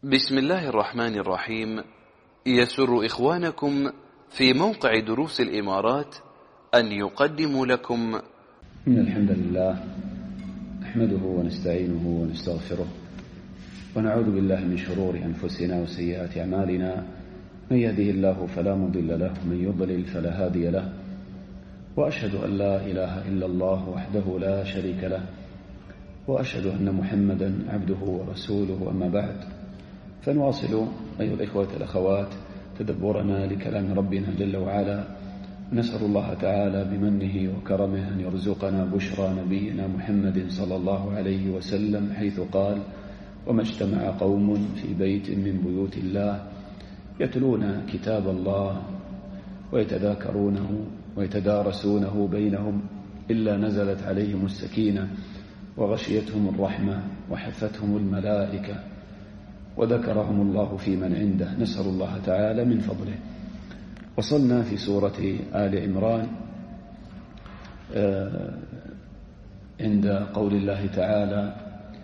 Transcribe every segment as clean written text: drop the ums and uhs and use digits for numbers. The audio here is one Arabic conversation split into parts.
بسم الله الرحمن الرحيم. يسر إخوانكم في موقع دروس الإمارات أن يقدموا لكم إن الحمد لله نحمده ونستعينه ونستغفره ونعوذ بالله من شرور أنفسنا وسيئات أعمالنا، من يهده الله فلا مضل له ومن يضلل فلا هادي له، وأشهد أن لا إله إلا الله وحده لا شريك له، وأشهد أن محمدا عبده ورسوله. أما بعد، فنواصل أيها الإخوة الأخوات تدبرنا لكلام ربنا جل وعلا، نسأل الله تعالى بمنه وكرمه أن يرزقنا بشرى نبينا محمد صلى الله عليه وسلم، حيث قال: وما اجتمع قوم في بيت من بيوت الله يتلون كتاب الله ويتذاكرونه ويتدارسونه بينهم إلا نزلت عليهم السكينة وغشيتهم الرحمة وحفتهم الملائكة وذكرهم الله في من عنده. نسأل الله تعالى من فضله. وصلنا في سورة آل عمران عند قول الله تعالى: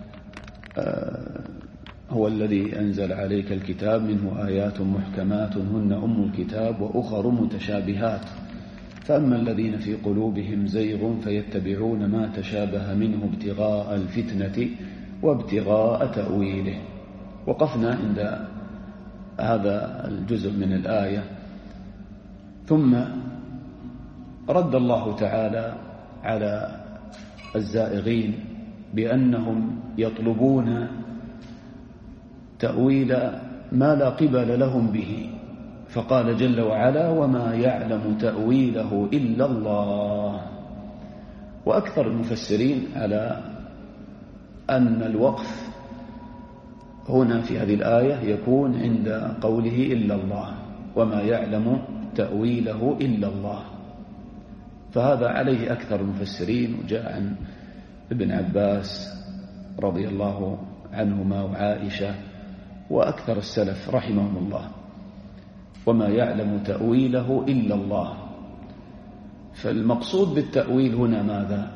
هو الذي أنزل عليك الكتاب منه آيات محكمات هن أم الكتاب وأخر متشابهات فأما الذين في قلوبهم زيغ فيتبعون ما تشابه منه ابتغاء الفتنة وابتغاء تأويله. وقفنا عند هذا الجزء من الآية، ثم رد الله تعالى على الزائغين بأنهم يطلبون تأويل ما لا قبل لهم به، فقال جل وعلا: وما يعلم تأويله إلا الله. وأكثر المفسرين على أن الوقف هنا في هذه الآية يكون عند قوله إلا الله، وما يعلم تأويله إلا الله، فهذا عليه أكثر المفسرين. وجاء عن ابن عباس رضي الله عنهما وعائشة وأكثر السلف رحمهم الله: وما يعلم تأويله إلا الله. فالمقصود بالتأويل هنا ماذا؟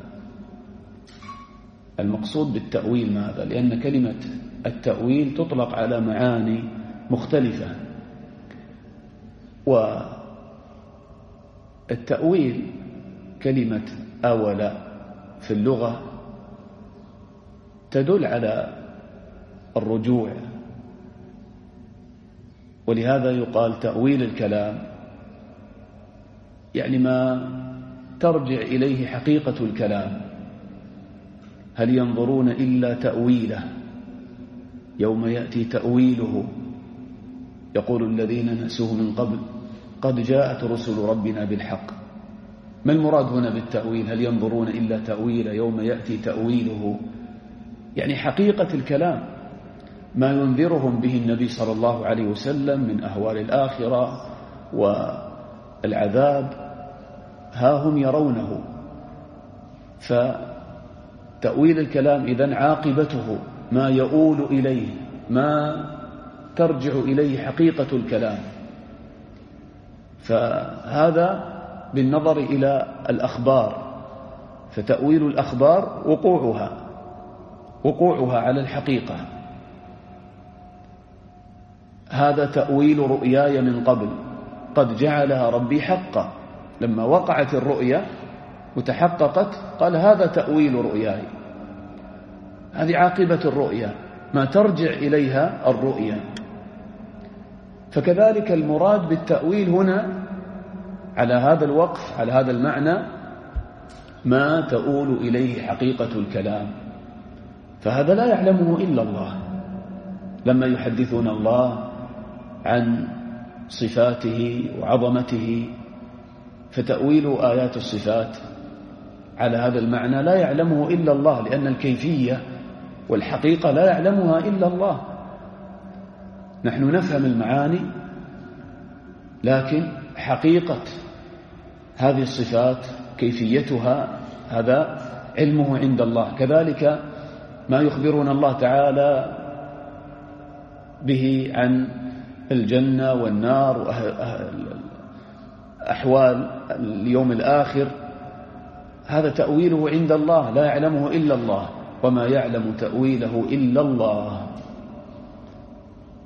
المقصود بالتأويل ماذا؟ لأن كلمة التأويل تطلق على معاني مختلفة، والتأويل كلمة أول في اللغة تدل على الرجوع، ولهذا يقال تأويل الكلام، يعني ما ترجع إليه حقيقة الكلام. هل ينظرون إلا تأويله يوم يأتي تأويله يقول الذين نسوه من قبل قد جاءت رسل ربنا بالحق. ما المراد هنا بالتأويل؟ هل ينظرون إلا تأويل يوم يأتي تأويله، يعني حقيقة الكلام، ما ينذرهم به النبي صلى الله عليه وسلم من أهوال الآخرة والعذاب، ها هم يرونه. فتأويل الكلام إذن عاقبته ما يؤول إليه، ما ترجع إليه حقيقة الكلام. فهذا بالنظر إلى الأخبار، فتأويل الأخبار وقوعها على الحقيقة. هذا تأويل رؤياي من قبل قد جعلها ربي حقا. لما وقعت الرؤيا وتحققت قال: هذا تأويل رؤياي. هذه عاقبة الرؤيا، ما ترجع إليها الرؤيا. فكذلك المراد بالتأويل هنا على هذا الوقف، على هذا المعنى، ما تؤول إليه حقيقة الكلام، فهذا لا يعلمه إلا الله. لما يحدثون الله عن صفاته وعظمته، فتأويل آيات الصفات على هذا المعنى لا يعلمه إلا الله، لأن الكيفية والحقيقة لا يعلمها إلا الله. نحن نفهم المعاني، لكن حقيقة هذه الصفات كيفيتها هذا علمه عند الله. كذلك ما يخبرنا الله تعالى به عن الجنة والنار وأحوال اليوم الآخر، هذا تأويله عند الله لا يعلمه إلا الله. وما يعلم تأويله إلا الله.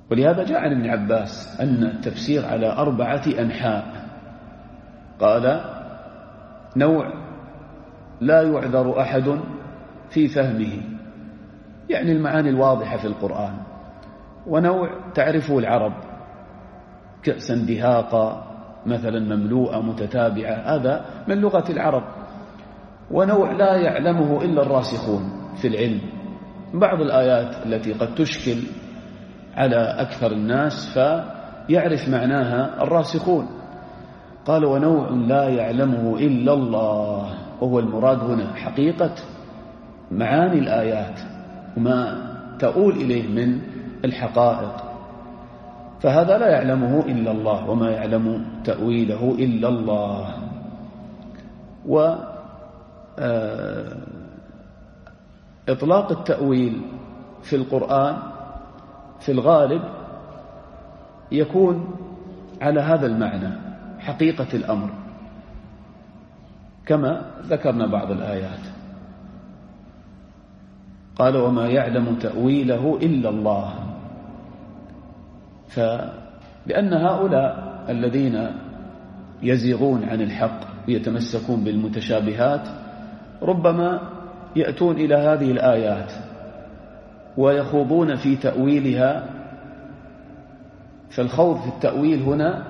ولهذا جاء عن ابن عباس أن التفسير على 4 أنحاء. قال: نوع لا يعذر أحد في فهمه، يعني المعاني الواضحة في القرآن، ونوع تعرفه العرب كأسا دهاقا مثلا مملوءة متتابعة، هذا من لغة العرب، ونوع لا يعلمه إلا الراسخون في العلم، بعض الآيات التي قد تشكل على أكثر الناس فيعرف معناها الراسخون. قال: ونوع لا يعلمه إلا الله، وهو المراد هنا حقيقة معاني الآيات وما تؤول إليه من الحقائق، فهذا لا يعلمه إلا الله، وما يعلم تأويله إلا الله. وإطلاق التأويل في القرآن في الغالب يكون على هذا المعنى، حقيقة الأمر، كما ذكرنا بعض الآيات. قال: وما يعلم تأويله إلا الله. فلأن هؤلاء الذين يزيغون عن الحق ويتمسكون بالمتشابهات ربما يأتون إلى هذه الآيات ويخوضون في تأويلها، فالخوض في التأويل هنا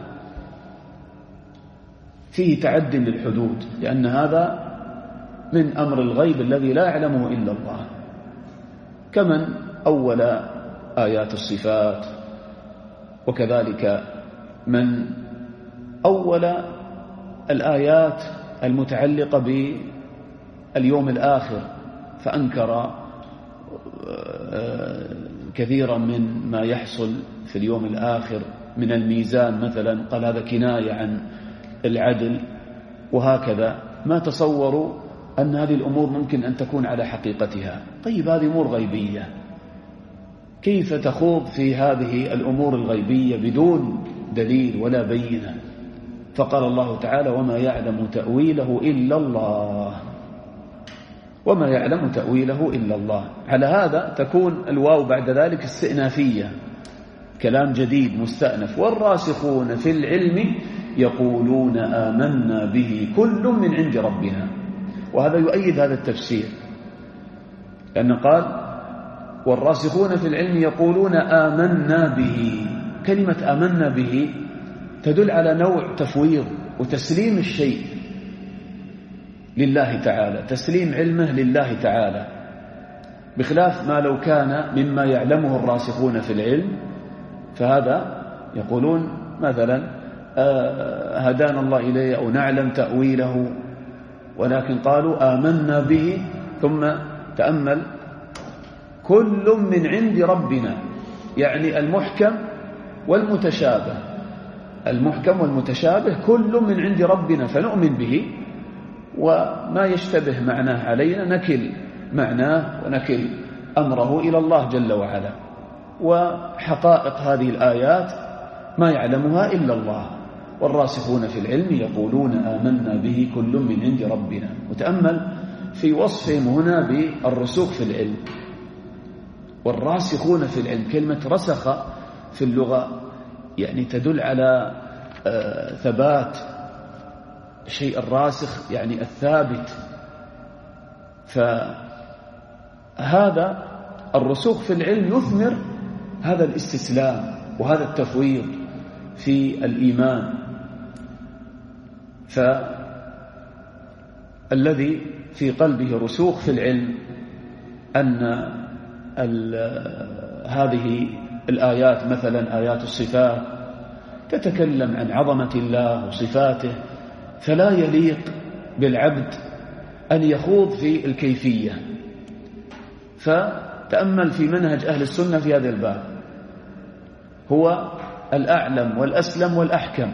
فيه تعد للحدود، لأن هذا من أمر الغيب الذي لا يعلمه إلا الله، كمن أول آيات الصفات، وكذلك من أول الآيات المتعلقة باليوم الآخر فأنكر كثيرا من ما يحصل في اليوم الآخر من الميزان مثلا، قال هذا كناية عن العدل، وهكذا ما تصوروا أن هذه الأمور ممكن أن تكون على حقيقتها. طيب هذه أمور غيبية، كيف تخوض في هذه الأمور الغيبية بدون دليل ولا بينة؟ فقال الله تعالى: وما يعلم تأويله إلا الله، وما يعلم تأويله إلا الله. على هذا تكون الواو بعد ذلك استئنافية، كلام جديد مستأنف. والراسخون في العلم يقولون آمنا به كل من عند ربنا، وهذا يؤيد هذا التفسير، لأنه قال: والراسخون في العلم يقولون آمنا به. كلمة آمنا به تدل على نوع تفويض وتسليم الشيء لله تعالى، تسليم علمه لله تعالى، بخلاف ما لو كان مما يعلمه الراسخون في العلم، فهذا يقولون مثلا هدانا الله إليه أو نعلم تأويله، ولكن قالوا آمنا به، ثم تأمل كل من عند ربنا، يعني المحكم والمتشابه، المحكم والمتشابه كل من عند ربنا، فنؤمن به، وما يشتبه معناه علينا نكل معناه ونكل أمره إلى الله جل وعلا. وحقائق هذه الآيات ما يعلمها إلا الله، والراسخون في العلم يقولون آمنا به كل من عند ربنا. وتأمل في وصفهم هنا بالرسوخ في العلم، والراسخون في العلم، كلمة رسخ في اللغة يعني تدل على ثبات الشيء الراسخ، يعني الثابت. فهذا الرسوخ في العلم يثمر هذا الاستسلام وهذا التفويض في الإيمان. فالذي في قلبه رسوخ في العلم أن هذه الآيات مثلا آيات الصفات تتكلم عن عظمة الله وصفاته، فلا يليق بالعبد أن يخوض في الكيفية. فتأمل في منهج أهل السنة في هذا الباب، هو الأعلم والأسلم والأحكم،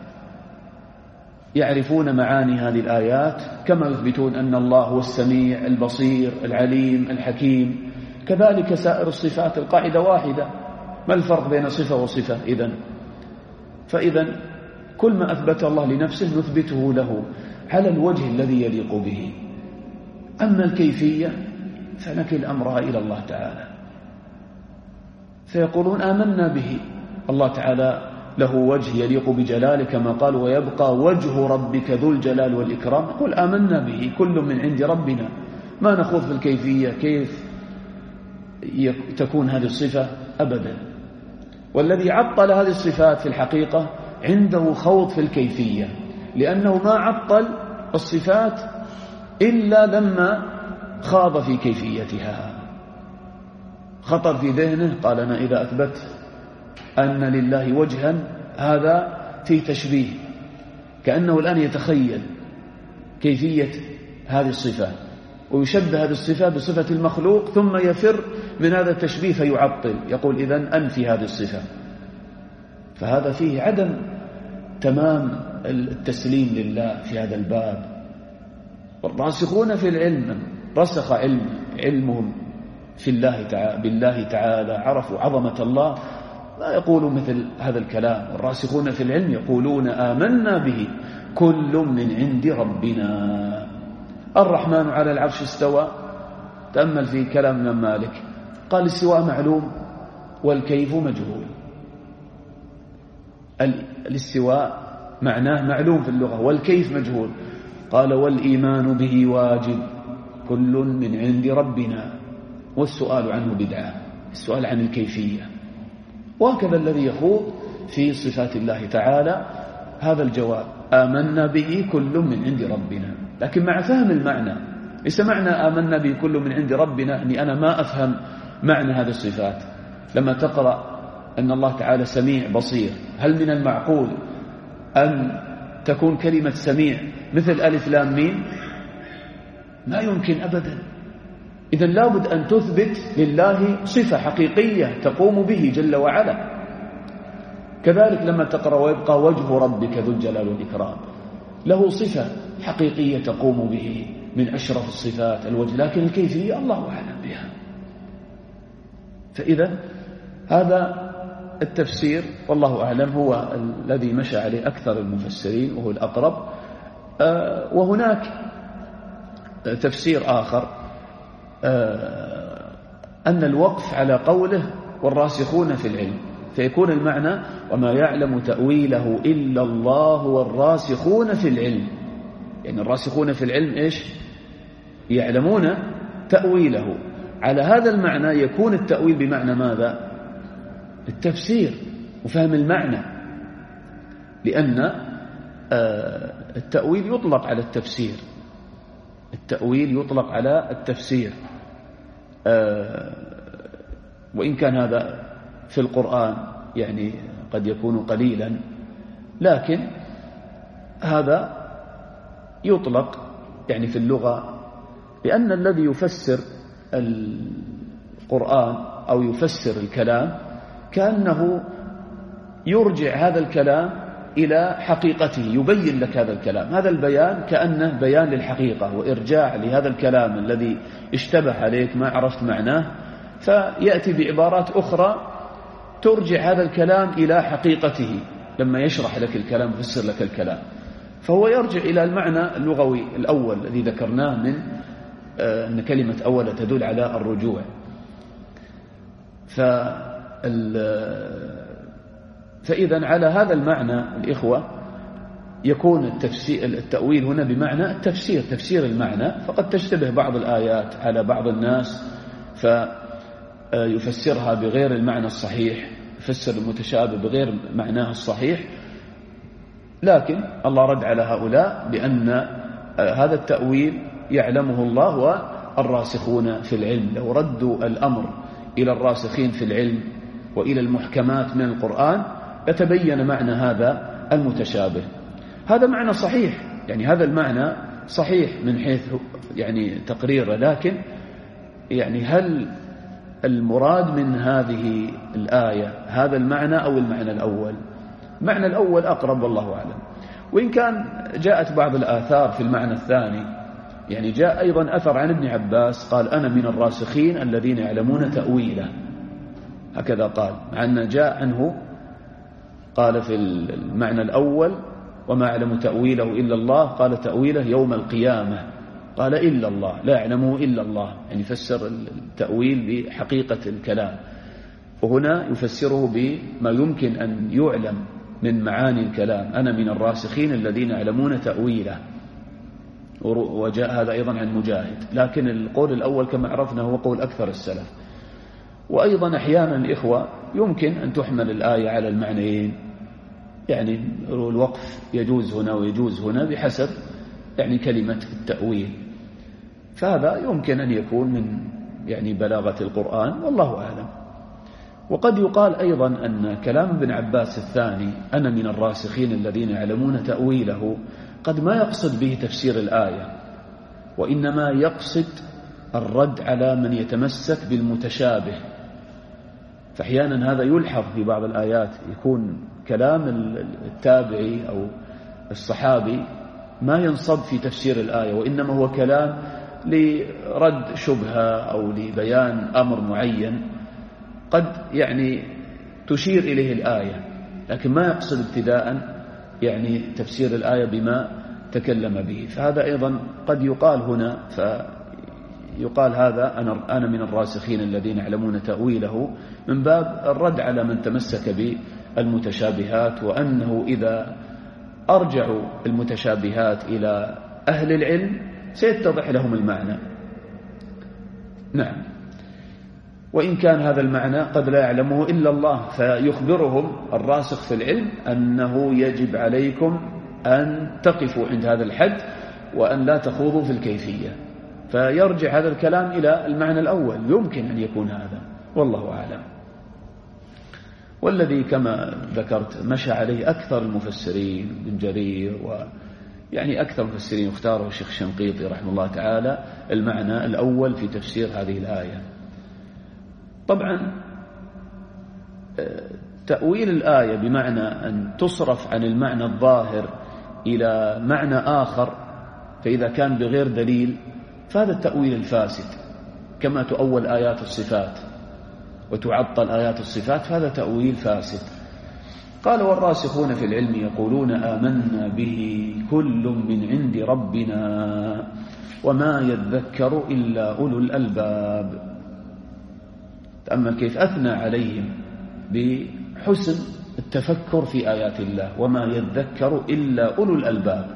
يعرفون معاني هذه الآيات كما يثبتون أن الله هو السميع البصير العليم الحكيم. كذلك سائر الصفات القاعدة واحدة، ما الفرق بين صفة وصفة إذن؟ فإذا كل ما أثبت الله لنفسه نثبته له على الوجه الذي يليق به، أما الكيفية فنكل أمرها إلى الله تعالى. فيقولون آمنا به. الله تعالى له وجه يليق بجلاله كما قال ويبقى وجه ربك ذو الجلال والإكرام، نقول آمنا به كل من عند ربنا، ما نخوض في الكيفية كيف تكون هذه الصفة أبدا. والذي عطل هذه الصفات في الحقيقة عنده خوض في الكيفية، لأنه ما عطل الصفات إلا لما خاض في كيفيتها. خطر في ذهنه قال أنا إذا أثبت أن لله وجها هذا فيه تشبيه، كأنه الآن يتخيل كيفية هذه الصفة ويشبه هذه الصفة بصفة المخلوق، ثم يفر من هذا التشبيه فيعطل، يقول إذن أنفي هذه الصفة. فهذا فيه عدم تمام التسليم لله في هذا الباب. والراسخون في العلم رسخ علمهم في الله تعالى بالله تعالى، عرفوا عظمة الله، لا يقولوا مثل هذا الكلام. والراسخون في العلم يقولون آمنا به كل من عند ربنا. الرحمن على العرش استوى، تأمل في كلام الإمام مالك، قال الاستواء معلوم والكيف مجهول. الاستواء معناه معلوم في اللغة والكيف مجهول. قال والإيمان به واجب كل من عند ربنا، والسؤال عنه بدعة، السؤال عن الكيفية. وهكذا الذي يخوض في صفات الله تعالى هذا الجواب آمنا به كل من عند ربنا، لكن مع فهم المعنى. ليس معنى آمنا به كل من عند ربنا أني أنا ما أفهم معنى هذه الصفات. لما تقرأ أن الله تعالى سميع بصير، هل من المعقول أن تكون كلمة سميع مثل ألف لام ميم؟ ما يمكن أبدا. إذن لابد أن تثبت لله صفة حقيقية تقوم به جل وعلا. كذلك لما تقرأ ويبقى وجه ربك ذو الجلال والإكرام، له صفة حقيقية تقوم به من أشرف الصفات الوجه، لكن الكيفية الله أعلم بها. فإذا هذا التفسير والله أعلم هو الذي مشى عليه أكثر المفسرين وهو الأقرب. وهناك تفسير آخر أن الوقف على قوله والراسخون في العلم، فيكون المعنى وما يعلم تأويله إلا الله والراسخون في العلم. يعني الراسخون في العلم إيش؟ يعلمون تأويله. على هذا المعنى يكون التأويل بمعنى ماذا؟ التفسير وفهم المعنى، لأن التأويل يطلق على التفسير، التأويل يطلق على التفسير، وإن كان هذا في القرآن يعني قد يكون قليلا، لكن هذا يطلق يعني في اللغة، لأن الذي يفسر القرآن أو يفسر الكلام كأنه يرجع هذا الكلام إلى حقيقته، يبين لك هذا الكلام. هذا البيان كأنه بيان للحقيقة وإرجاع لهذا الكلام الذي اشتبه عليك ما عرفت معناه، فيأتي بعبارات أخرى ترجع هذا الكلام إلى حقيقته لما يشرح لك الكلام ويفسر لك الكلام. فهو يرجع إلى المعنى اللغوي الأول الذي ذكرناه من أن كلمة أول تدل على الرجوع. فإذا على هذا المعنى الإخوة يكون التأويل هنا بمعنى التفسير، تفسير المعنى. فقد تشتبه بعض الآيات على بعض الناس فيفسرها بغير المعنى الصحيح، يفسر المتشابه بغير معناه الصحيح، لكن الله رد على هؤلاء بأن هذا التأويل يعلمه الله والراسخون في العلم. لو ردوا الأمر إلى الراسخين في العلم وإلى المحكمات من القرآن يتبين معنى هذا المتشابه. هذا معنى صحيح، يعني هذا المعنى صحيح من حيث يعني تقريره، لكن يعني هل المراد من هذه الآية هذا المعنى أو المعنى الأول؟ المعنى الأول أقرب والله أعلم. وإن كان جاءت بعض الآثار في المعنى الثاني، يعني جاء أيضا أثر عن ابن عباس قال أنا من الراسخين الذين يعلمون تأويله، هكذا قال، مع أن جاء عنه قال في المعنى الأول وما يعلم تأويله إلا الله، قال تأويله يوم القيامة، قال إلا الله، لا يعلمه إلا الله، يعني فسر التأويل بحقيقة الكلام. وهنا يفسره بما يمكن أن يعلم من معاني الكلام: أنا من الراسخين الذين يعلمون تأويله. وجاء هذا أيضا عن مجاهد، لكن القول الأول كما عرفنا هو قول أكثر السلف. وأيضا أحيانا الإخوة يمكن أن تحمل الآية على المعنيين، يعني الوقف يجوز هنا ويجوز هنا بحسب يعني كلمة التأويل، فهذا يمكن أن يكون من يعني بلاغة القرآن، والله أعلم. وقد يقال أيضا أن كلام ابن عباس الثاني: أنا من الراسخين الذين يعلمون تأويله، قد ما يقصد به تفسير الآية، وإنما يقصد الرد على من يتمسك بالمتشابه. فأحيانا هذا يلحظ في بعض الآيات، يكون كلام التابعي أو الصحابي ما ينصب في تفسير الآية، وإنما هو كلام لرد شبهة أو لبيان أمر معين قد يعني تشير إليه الآية، لكن ما يقصد ابتداء يعني تفسير الآية بما تكلم به. فهذا أيضا قد يقال هنا، فيقال هذا أنا من الراسخين الذين يعلمون تأويله، من باب الرد على من تمسك بالمتشابهات، وأنه إذا أرجعوا المتشابهات إلى أهل العلم سيتضح لهم المعنى. نعم. وإن كان هذا المعنى قد لا يعلمه إلا الله، فيخبرهم الراسخ في العلم أنه يجب عليكم أن تقفوا عند هذا الحد وأن لا تخوضوا في الكيفية، فيرجع هذا الكلام إلى المعنى الأول، يمكن أن يكون هذا، والله أعلم. والذي كما ذكرت مشى عليه أكثر المفسرين، ابن جرير ويعني أكثر المفسرين اختاره الشيخ الشنقيطي رحمه الله تعالى، المعنى الأول في تفسير هذه الآية. طبعا تأويل الآية بمعنى أن تصرف عن المعنى الظاهر إلى معنى آخر، فإذا كان بغير دليل فهذا التأويل الفاسد، كما تؤول آيات الصفات وتعطل آيات الصفات، فهذا تأويل فاسد. قال: والراسخون في العلم يقولون آمنا به كل من عند ربنا وما يذكر إلا أولو الألباب. تأمل كيف أثنى عليهم بحسن التفكر في آيات الله: وما يذكر إلا أولو الألباب.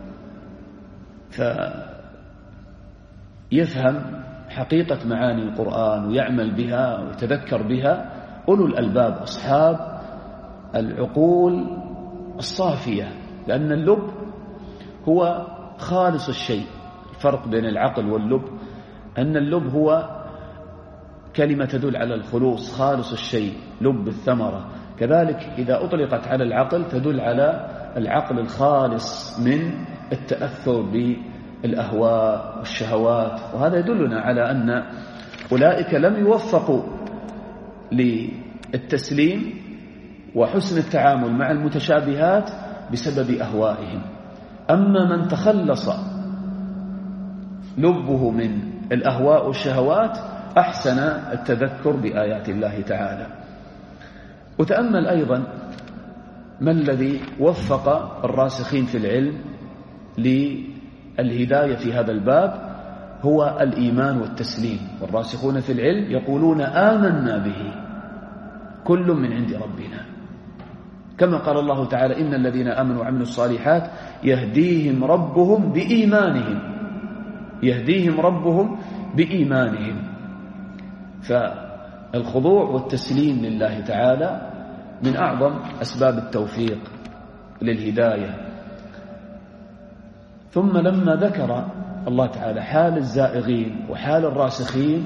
فيفهم حقيقة معاني القرآن ويعمل بها ويتذكر بها أولو الألباب، أصحاب العقول الصافية، لأن اللب هو خالص الشيء. الفرق بين العقل واللب أن اللب هو كلمة تدل على الخلوص، خالص الشيء، لب الثمرة. كذلك إذا أطلقت على العقل تدل على العقل الخالص من التأثر بالأهواء والشهوات، وهذا يدلنا على أن أولئك لم يوفقوا للتسليم وحسن التعامل مع المتشابهات بسبب أهوائهم. أما من تخلص لبه من الأهواء والشهوات أحسن التذكر بآيات الله تعالى. وتأمل أيضا ما الذي وفق الراسخين في العلم للهداية في هذا الباب، هو الإيمان والتسليم. والراسخون في العلم يقولون آمنا به كل من عند ربنا، كما قال الله تعالى: إن الذين آمنوا وعملوا الصالحات يهديهم ربهم بإيمانهم، يهديهم ربهم بإيمانهم. فالخضوع والتسليم لله تعالى من أعظم أسباب التوفيق للهداية. ثم لما ذكر الله تعالى حال الزائغين وحال الراسخين،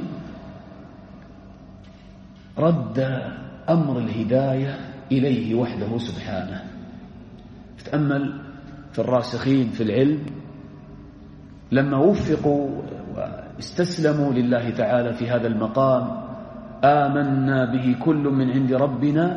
رد أمر الهداية إليه وحده سبحانه. تأمل في الراسخين في العلم لما وفقوا واستسلموا لله تعالى في هذا المقام: آمنا به كل من عند ربنا.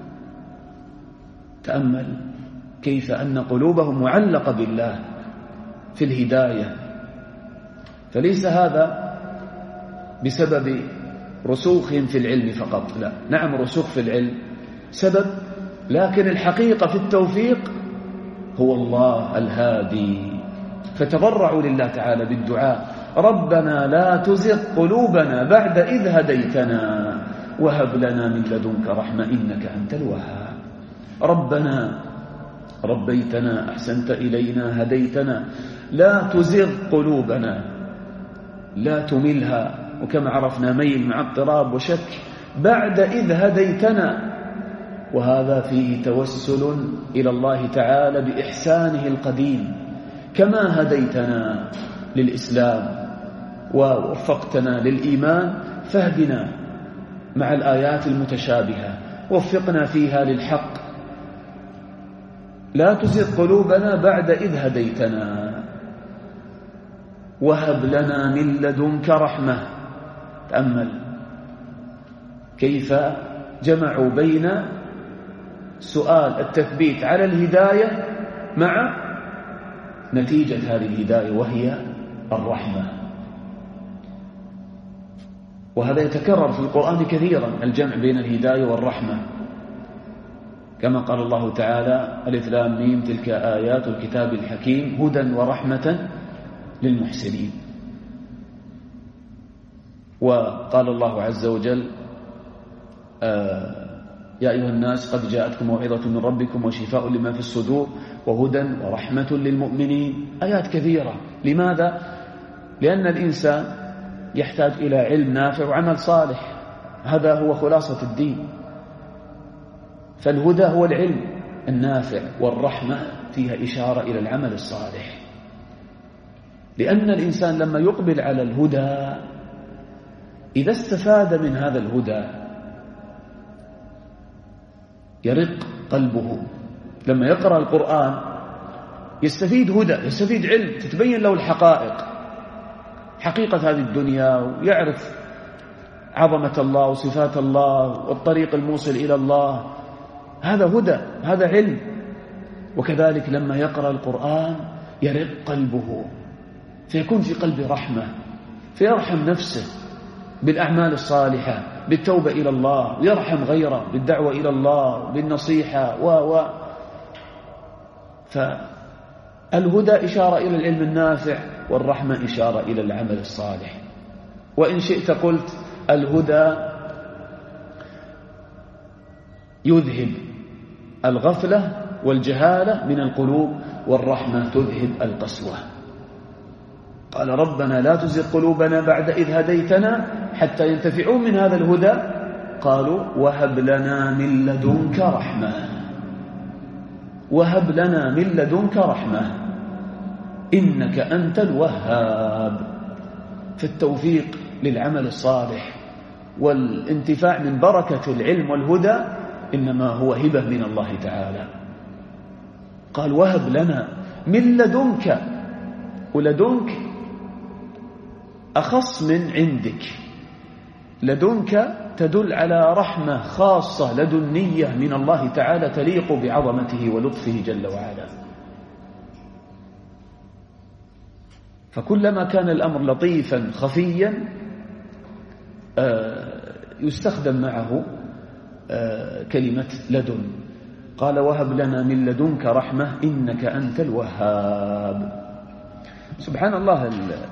تأمل كيف أن قلوبهم معلقة بالله في الهداية، فليس هذا بسبب رسوخهم في العلم فقط، لا، نعم رسوخ في العلم سبب، لكن الحقيقة في التوفيق هو الله الهادي. فتضرعوا لله تعالى بالدعاء: ربنا لا تزغ قلوبنا بعد إذ هديتنا وهب لنا من لدنك رحمة إنك أنت الوهاب. ربنا ربيتنا أحسنت إلينا هديتنا لا تزغ قلوبنا، لا تملها، وكما عرفنا ميل مع اضطراب وشك، بعد إذ هديتنا، وهذا فيه توسل إلى الله تعالى بإحسانه القديم، كما هديتنا للإسلام ووفقتنا للإيمان فاهدنا مع الآيات المتشابهة، وفقنا فيها للحق، لا تزغ قلوبنا بعد إذ هديتنا، وهب لنا من لدنك رحمة. تأمل كيف جمعوا بين سؤال التثبيت على الهداية مع نتيجة هذه الهداية وهي الرحمة. وهذا يتكرر في القرآن كثيرا، الجمع بين الهداية والرحمة، كما قال الله تعالى: ألف لام ميم تلك آيات الكتاب الحكيم هدى ورحمة للمحسنين. وقال الله عز وجل: يا أيها الناس قد جاءتكم موعظة من ربكم وشفاء لما في الصدور وهدى ورحمة للمؤمنين. آيات كثيرة. لماذا؟ لأن الإنسان يحتاج إلى علم نافع وعمل صالح، هذا هو خلاصة الدين. فالهدى هو العلم النافع، والرحمة فيها إشارة إلى العمل الصالح، لأن الإنسان لما يقبل على الهدى إذا استفاد من هذا الهدى يرق قلبه. لما يقرأ القرآن يستفيد هدى، يستفيد علم، تتبين له الحقائق، حقيقة هذه الدنيا، ويعرف عظمة الله وصفات الله والطريق الموصل إلى الله. هذا هدى، هذا علم. وكذلك لما يقرأ القرآن يرق قلبه، فيكون في قلبه رحمة، فيرحم نفسه بالأعمال الصالحة، بالتوبة إلى الله، ويرحم غيره بالدعوة إلى الله، بالنصيحة فالهدى إشارة إلى العلم النافع، والرحمة إشارة إلى العمل الصالح. وإن شئت قلت الهدى يذهب الغفلة والجهالة من القلوب، والرحمة تذهب القسوة. قال: ربنا لا تزغ قلوبنا بعد إذ هديتنا حتى ينتفعوا من هذا الهدى. قالوا: وهب لنا من لدنك رحمة، وهب لنا من لدنك رحمة إنك أنت الوهاب. فالتوفيق للعمل الصالح والانتفاع من بركة العلم والهدى إنما هو هبة من الله تعالى. قال: وهب لنا من لدنك، ولدنك أخص من عندك. لدنك تدل على رحمة خاصة لدنية من الله تعالى تليق بعظمته ولطفه جل وعلا. فكلما كان الأمر لطيفا خفيا يستخدم معه كلمة لدن. قال: وهب لنا من لدنك رحمة إنك أنت الوهاب. سبحان الله،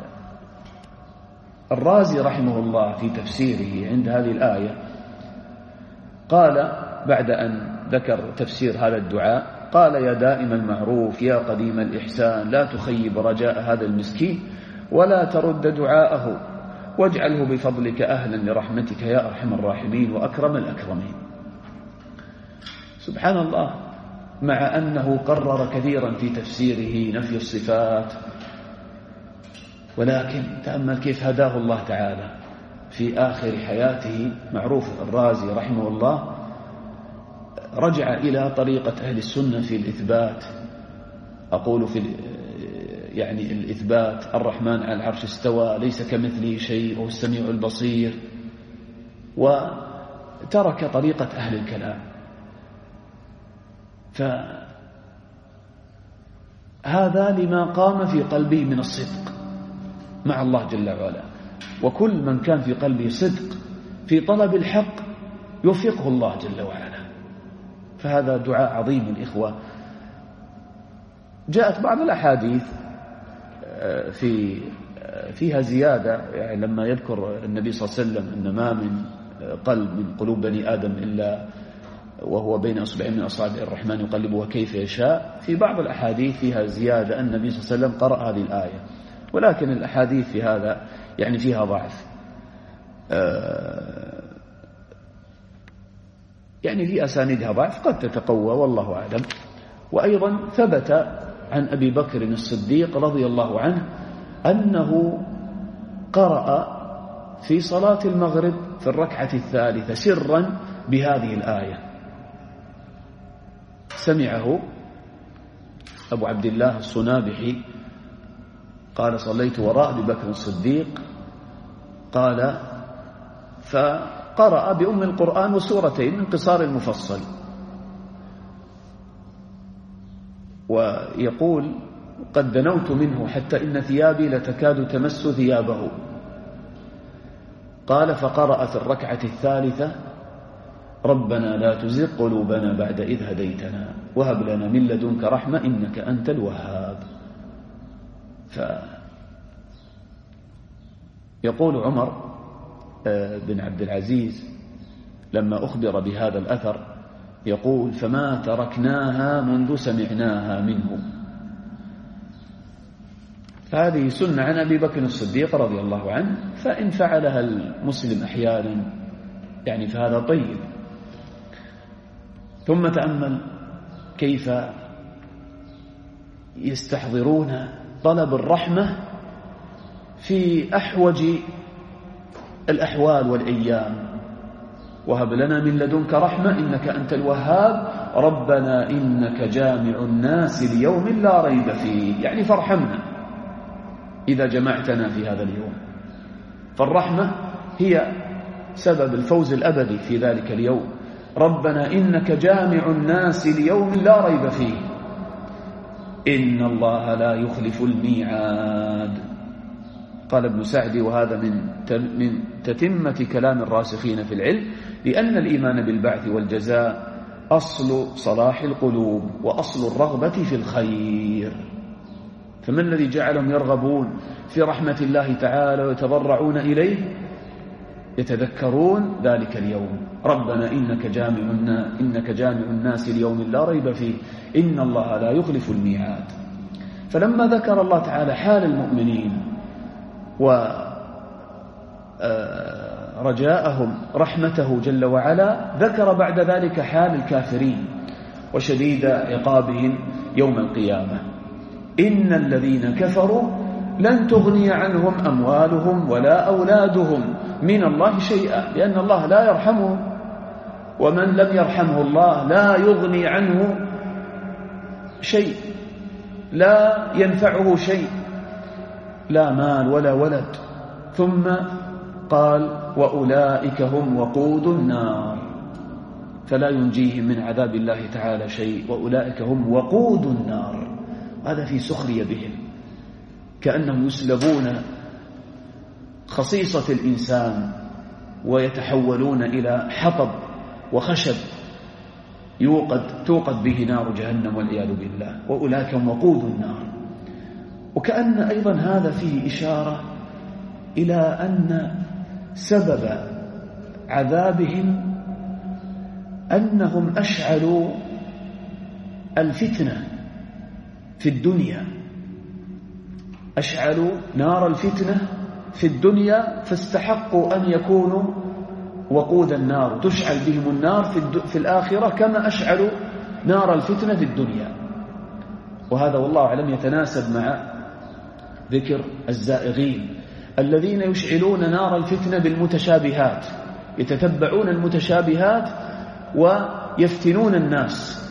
الرازي رحمه الله في تفسيره عند هذه الآية قال بعد أن ذكر تفسير هذا الدعاء: قال: يا دائم المعروف يا قديم الإحسان لا تخيب رجاء هذا المسكين ولا ترد دعاءه، واجعله بفضلك أهلا لرحمتك يا أرحم الراحمين وأكرم الأكرمين. سبحان الله، مع أنه قرر كثيرا في تفسيره نفي الصفات، ولكن تأمل كيف هداه الله تعالى في آخر حياته. معروف الرازي رحمه الله رجع إلى طريقة أهل السنة في الإثبات. أقول في يعني الإثبات: الرحمن على العرش استوى، ليس كمثله شيء، وهو السميع البصير. وترك طريقة أهل الكلام. فهذا لما قام في قلبه من الصدق مع الله جل وعلا. وكل من كان في قلبه صدق في طلب الحق يوفقه الله جل وعلا. فهذا دعاء عظيم الإخوة. جاءت بعض الأحاديث فيها زيادة، يعني لما يذكر النبي صلى الله عليه وسلم أن ما من قلب من قلوب بني آدم إلا وهو بين أصبع من أصابع الرحمن يقلبها كيف يشاء. في بعض الأحاديث فيها زيادة أن النبي صلى الله عليه وسلم قرأ هذه الآية، ولكن الأحاديث في هذا يعني فيها ضعف، يعني في أساندها ضعف قد تتقوى والله أعلم. وأيضا ثبت عن أبي بكر الصديق رضي الله عنه أنه قرأ في صلاة المغرب في الركعة الثالثة سرا بهذه الآية، سمعه أبو عبد الله الصنابحي قال صليت وراء أبي بكر الصديق، قال فقرأ بأم القرآن وسورتين من قصار المفصل، ويقول قد دنوت منه حتى إن ثيابي لتكاد تمس ثيابه. قال فقرأ في الركعة الثالثة ربنا لا تزغ قلوبنا بعد إذ هديتنا وهب لنا من لدنك رحمة إنك أنت الوهاب. يقول عمر بن عبد العزيز لما أخبر بهذا الأثر يقول فما تركناها منذ سمعناها منه. فهذه سنة عن أبي بكر الصديق رضي الله عنه، فإن فعلها المسلم أحيانا يعني فهذا طيب. ثم تأمل كيف يستحضرون طلب الرحمة في أحوج الأحوال والأيام. وهب لنا من لدنك رحمة إنك أنت الوهاب ربنا إنك جامع الناس ليوم لا ريب فيه، يعني فارحمنا إذا جمعتنا في هذا اليوم. فالرحمة هي سبب الفوز الأبدي في ذلك اليوم. ربنا إنك جامع الناس ليوم لا ريب فيه إن الله لا يخلف الميعاد. قال ابن سعدي وهذا من تتمة كلام الراسخين في العلم، لأن الإيمان بالبعث والجزاء أصل صلاح القلوب وأصل الرغبة في الخير. فما الذي جعلهم يرغبون في رحمة الله تعالى ويتضرعون إليه؟ يتذكرون ذلك اليوم. ربنا إنك جامع الناس ليوم لا ريب فيه إن الله لا يخلف الميعاد. فلما ذكر الله تعالى حال المؤمنين ورجاءهم رحمته جل وعلا، ذكر بعد ذلك حال الكافرين وشديد عقابهم يوم القيامة. إن الذين كفروا لن تغني عنهم أموالهم ولا أولادهم من الله شيئا، لأن الله لا يرحمهم، ومن لم يرحمه الله لا يغني عنه شيء، لا ينفعه شيء، لا مال ولا ولد. ثم قال وأولئك هم وقود النار، فلا ينجيهم من عذاب الله تعالى شيء، وأولئك هم وقود النار. هذا في سخرية بهم، كأنهم يسلبون خصيصة الإنسان ويتحولون إلى حطب وخشب توقد به نار جهنم والعياذ بالله، وأولئك هم وقود النار. وكأن أيضا هذا فيه إشارة إلى أن سبب عذابهم أنهم أشعلوا الفتنة في الدنيا، أشعلوا نار الفتنة في الدنيا، فاستحقوا أن يكونوا وقود النار، تشعل بهم النار في الآخرة كما أشعلوا نار الفتنة في الدنيا. وهذا والله أعلم يتناسب مع ذكر الزائغين الذين يشعلون نار الفتنة بالمتشابهات، يتتبعون المتشابهات ويفتنون الناس،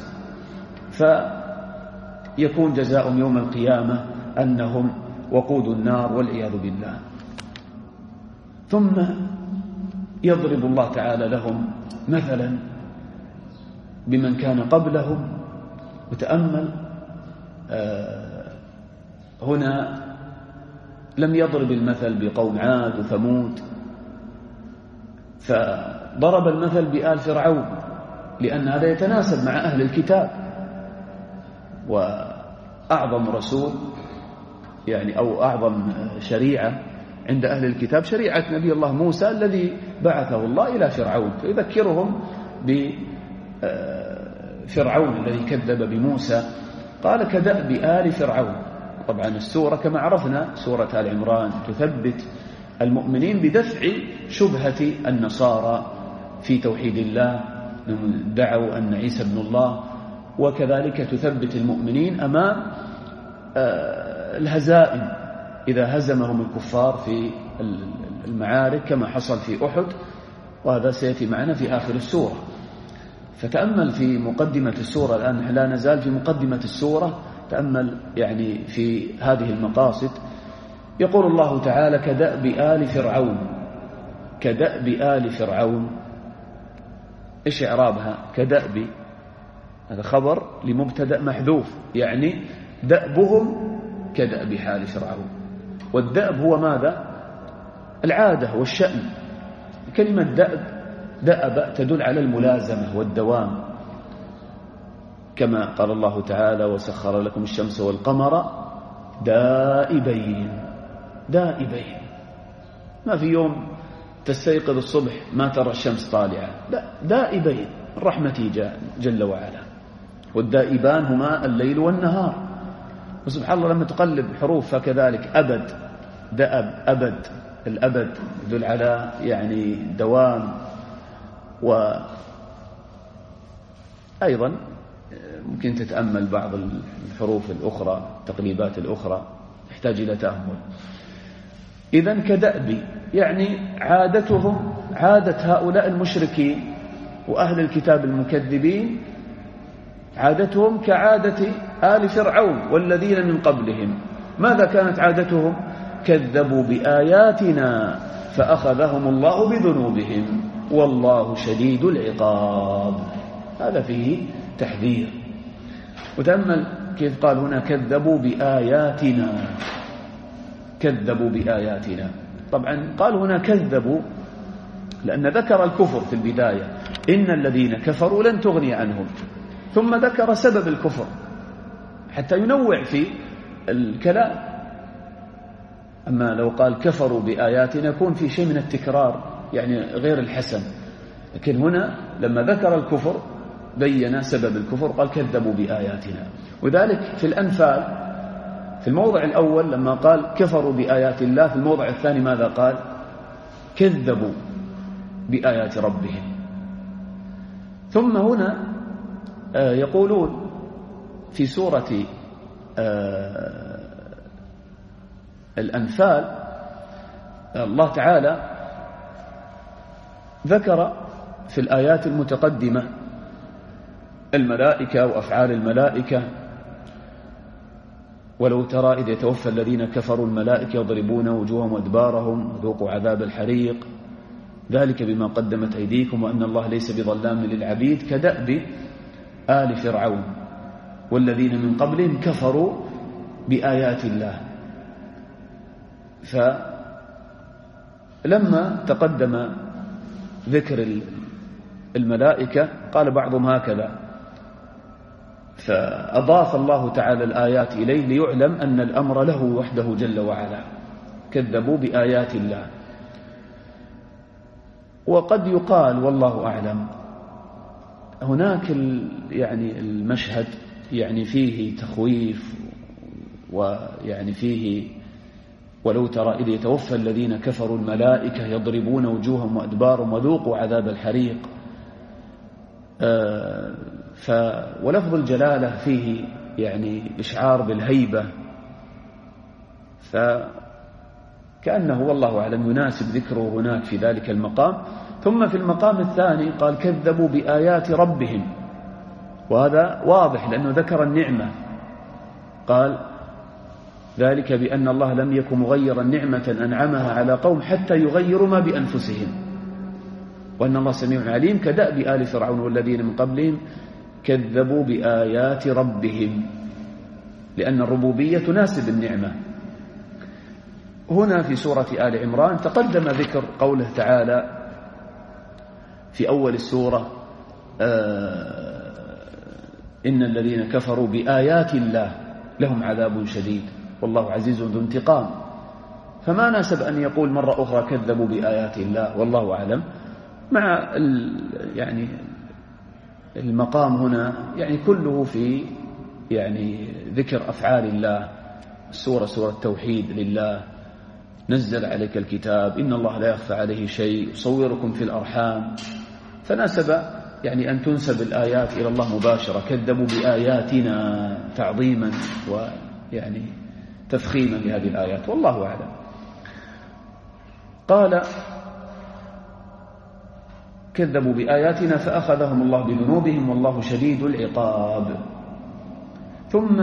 فيكون جزاؤهم يوم القيامة أنهم وقود النار والعياذ بالله. ثم يضرب الله تعالى لهم مثلا بمن كان قبلهم. وتأمل هنا لم يضرب المثل بقوم عاد وثمود، فضرب المثل بآل فرعون، لأن هذا يتناسب مع أهل الكتاب. وأعظم رسول يعني أو أعظم شريعة عند أهل الكتاب شريعة نبي الله موسى الذي بعثه الله إلى فرعون، فيذكرهم بفرعون الذي كذب بموسى. قال كدأب آل فرعون. طبعا السورة كما عرفنا سورة آل عمران تثبت المؤمنين بدفع شبهة النصارى في توحيد الله، دعوا أن عيسى ابن الله، وكذلك تثبت المؤمنين أمام الهزائم إذا هزمهم الكفار في المعارك كما حصل في أحد، وهذا سيأتي معنا في آخر السورة. فتأمل في مقدمة السورة، الآن نحن لا نزال في مقدمة السورة، تأمل يعني في هذه المقاصد. يقول الله تعالى كدأب آل فرعون. كدأب آل فرعون إيش إعرابها؟ كدأب، هذا خبر لمبتدأ محذوف، يعني دأبهم كدأب حال فرعون. والدأب هو ماذا؟ العادة والشأن. كلمة دأب تدل على الملازمة والدوام، كما قال الله تعالى وسخر لكم الشمس والقمر دائبين. دائبين، ما في يوم تستيقظ الصبح ما ترى الشمس طالعة، لا، دائبين، الرحمة جل وعلا. والدائبان هما الليل والنهار. وسبحان الله لما تقلب حروف فكذلك أبد، دأب، أبد، الأبد يدل على يعني دوام. وأيضا ممكن تتأمل بعض الحروف الأخرى، التقليبات الأخرى تحتاج إلى تأمل. إذن كدأب يعني عادتهم، عادة هؤلاء المشركين وأهل الكتاب المكذبين، عادتهم كعادة آل فرعون والذين من قبلهم. ماذا كانت عادتهم؟ كذبوا بآياتنا فأخذهم الله بذنوبهم والله شديد العقاب. هذا فيه تحذير. وتأمل كيف قال هنا كذبوا بآياتنا. كذبوا بآياتنا. طبعا قال هنا كذبوا لأن ذكر الكفر في البداية، إن الذين كفروا لن تغني عنهم، ثم ذكر سبب الكفر حتى ينوع في الكلام. أما لو قال كفروا بآياتنا يكون في شيء من التكرار، يعني غير الحسن. لكن هنا لما ذكر الكفر بين سبب الكفر، قال كذبوا بآياتنا. وذلك في الأنفال في الموضع الأول لما قال كفروا بآيات الله، في الموضع الثاني ماذا قال؟ كذبوا بآيات ربهم. ثم هنا يقولون في سورة الأنفال الله تعالى ذكر في الآيات المتقدمة الملائكة وأفعال الملائكة، ولو ترى إذ يتوفى الذين كفروا الملائكة يضربون وجوههم وأدبارهم ذوقوا عذاب الحريق ذلك بما قدمت أيديكم وأن الله ليس بظلام للعبيد. كدأب آل فرعون والذين من قبلهم كفروا بآيات الله. فلما تقدم ذكر الملائكة قال بعضهم هكذا، فأضاف الله تعالى الآيات إليه ليعلم أن الأمر له وحده جل وعلا. كذبوا بآيات الله. وقد يقال والله أعلم هناك يعني المشهد يعني فيه تخويف، ويعني فيه ولو ترى إذ يتوفى الذين كفروا الملائكة يضربون وجوههم وأدبارهم وذوقوا عذاب الحريق. ولفظ الجلالة فيه يعني إشعار بالهيبة، فكأنه والله أعلم يناسب ذكره هناك في ذلك المقام. ثم في المقام الثاني قال كذبوا بآيات ربهم، وهذا واضح لأنه ذكر النعمة، قال ذلك بأن الله لم يكن مغيرا نعمة أنعمها على قوم حتى يغيروا ما بأنفسهم وأن الله سميع عليم. كدأب آل فرعون والذين من قبلهم كذبوا بآيات ربهم، لأن الربوبية تناسب النعمة. هنا في سورة آل عمران تقدم ذكر قوله تعالى في أول السورة إن الذين كفروا بآيات الله لهم عذاب شديد والله عزيز ذو انتقام. فما ناسب أن يقول مرة أخرى كذبوا بآيات الله، والله أعلم. مع يعني المقام هنا يعني كله في يعني ذكر أفعال الله. السورة سورة التوحيد لله، نزل عليك الكتاب، إن الله لا يخفى عليه شيء، يصوركم في الأرحام، فناسب يعني أن تنسب الآيات إلى الله مباشرة. كذبوا بآياتنا تعظيما ويعني تفخيما لهذه الآيات، والله أعلم. قال كذبوا بآياتنا فأخذهم الله بذنوبهم والله شديد العقاب. ثم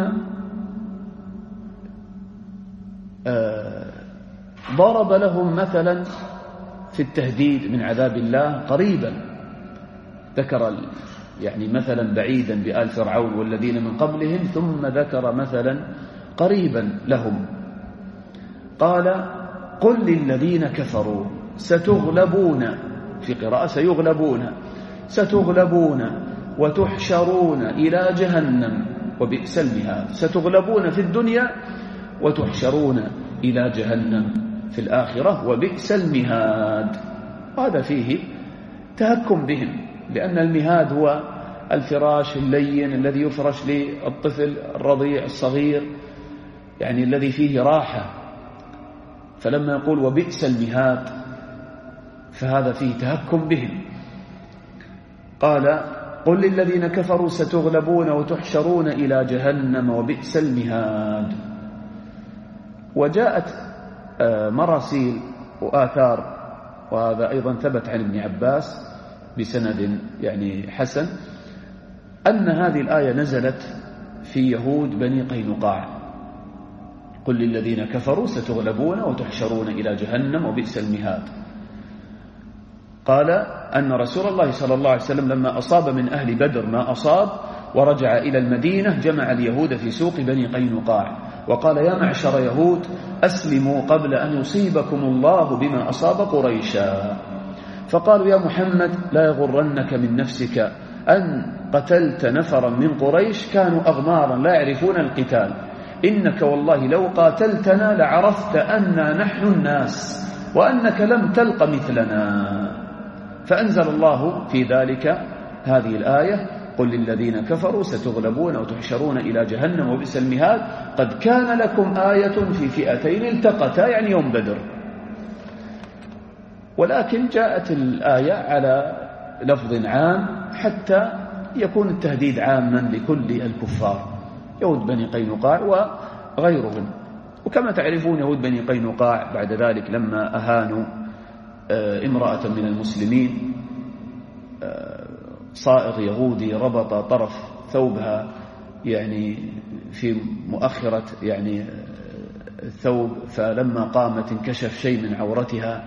ضرب لهم مثلا في التهديد من عذاب الله قريبا، ذكر يعني مثلا بعيدا بآل فرعون والذين من قبلهم، ثم ذكر مثلا قريبا لهم. قال قل للذين كفروا ستغلبون، في قراءة سيغلبون، ستغلبون وتحشرون إلى جهنم وبئس المهاد. ستغلبون في الدنيا وتحشرون إلى جهنم في الآخرة وبئس المهاد. وهذا فيه تهكم بهم، لأن المهاد هو الفراش اللين الذي يفرش للطفل الرضيع الصغير، يعني الذي فيه راحة. فلما يقول وبئس المهاد فهذا فيه تهكم بهم. قال قل للذين كفروا ستغلبون وتحشرون إلى جهنم وبئس المهاد. وجاءت مراسيل وآثار، وهذا أيضا ثبت عن ابن عباس بسند يعني حسن، أن هذه الآية نزلت في يهود بني قينقاع. قل للذين كفروا ستغلبون وتحشرون إلى جهنم وبئس المهاد. قال أن رسول الله صلى الله عليه وسلم لما أصاب من أهل بدر ما أصاب ورجع إلى المدينة جمع اليهود في سوق بني قينقاع وقال يا معشر يهود أسلموا قبل أن يصيبكم الله بما أصاب قريشا. فقالوا يا محمد لا يغرنك من نفسك أن قتلت نفرا من قريش كانوا أغمارا لا يعرفون القتال، إنك والله لو قاتلتنا لعرفت أننا نحن الناس وأنك لم تلق مثلنا. فأنزل الله في ذلك هذه الآية قل للذين كفروا ستغلبون وتحشرون إلى جهنم وبئس المهاد قد كان لكم آية في فئتين التقتا، يعني يوم بدر. ولكن جاءت الآية على لفظ عام حتى يكون التهديد عاما لكل الكفار، يهود بني قينقاع وغيرهم. وكما تعرفون يهود بني قينقاع بعد ذلك لما أهانوا امرأة من المسلمين، صائغ يهودي ربط طرف ثوبها يعني في مؤخرة يعني الثوب، فلما قامت انكشف شيء من عورتها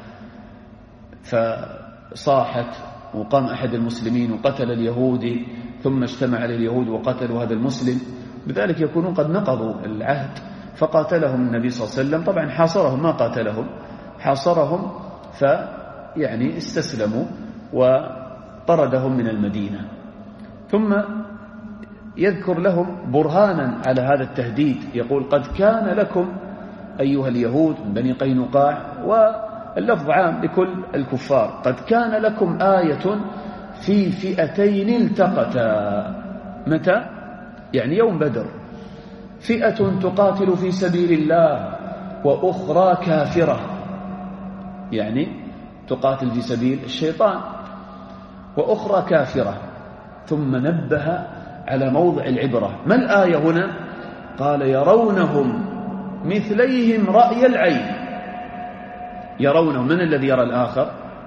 فصاحت، وقام أحد المسلمين وقتل اليهودي، ثم اجتمع اليهود وقتلوا هذا المسلم، بذلك يكونون قد نقضوا العهد. فقاتلهم النبي صلى الله عليه وسلم، طبعا حاصرهم ما قاتلهم، حاصرهم فيعني استسلموا وطردهم من المدينة. ثم يذكر لهم برهانا على هذا التهديد، يقول قد كان لكم أيها اليهود من بني قينقاع، واللفظ عام لكل الكفار، قد كان لكم آية في فئتين التقتا. متى؟ يعني يوم بدر. فئة تقاتل في سبيل الله وأخرى كافرة، يعني تقاتل في سبيل الشيطان، وأخرى كافرة. ثم نبه على موضع العبرة. ما الآية هنا؟ قال يرونهم مثليهم رأي العين. يرونهم، من الذي يرى الآخر؟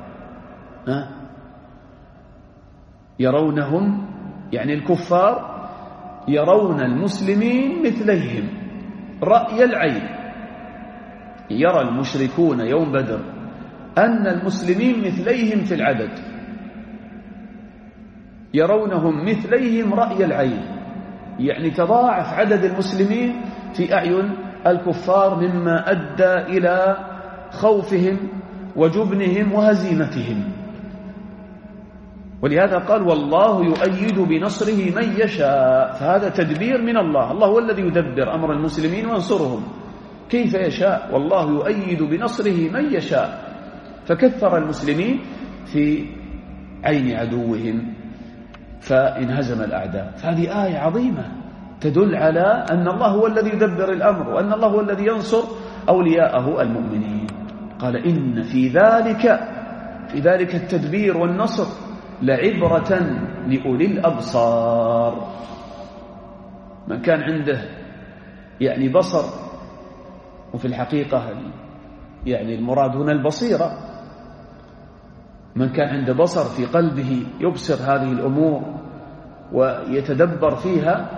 يرونهم يعني الكفار يرون المسلمين مثليهم رأي العين. يرى المشركون يوم بدر أن المسلمين مثليهم في العدد، يرونهم مثليهم رأي العين، يعني تضاعف عدد المسلمين في أعين الكفار مما أدى إلى خوفهم وجبنهم وهزيمتهم. ولهذا قال والله يؤيد بنصره من يشاء، فهذا تدبير من الله. الله هو الذي يدبر أمر المسلمين وينصرهم، كيف يشاء، والله يؤيد بنصره من يشاء. فكثر المسلمين في عين عدوهم فانهزم الأعداء. فهذه آية عظيمة تدل على أن الله هو الذي يدبر الأمر، وأن الله هو الذي ينصر أولياءه المؤمنين. قال إن في ذلك التدبير والنصر لعبرة لأولي الأبصار. من كان عنده يعني بصر، وفي الحقيقة يعني المراد هنا البصيرة، من كان عنده بصر في قلبه يبصر هذه الأمور ويتدبر فيها،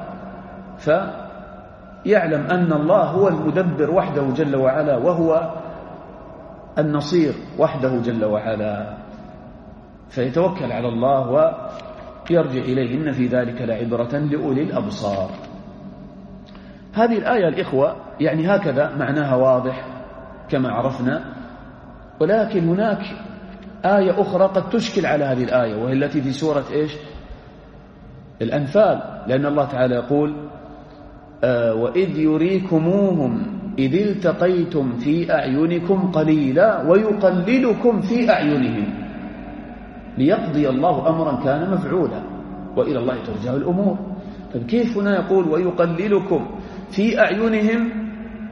فيعلم أن الله هو المدبر وحده جل وعلا، وهو النصير وحده جل وعلا، فيتوكل على الله ويرجع إليه. إن في ذلك لعبرة لأولي الأبصار. هذه الآية الإخوة يعني هكذا معناها واضح كما عرفنا، ولكن هناك آية أخرى قد تشكل على هذه الآية، وهي التي في سورة الأنفال، لأن الله تعالى يقول وإذ يريكموهم إذ التقيتم في أعينكم قليلا ويقللكم في أعينهم ليقضي الله أمرا كان مفعولا وإلى الله ترجع الأمور. طيب كيف هنا يقول ويقللكم في أعينهم؟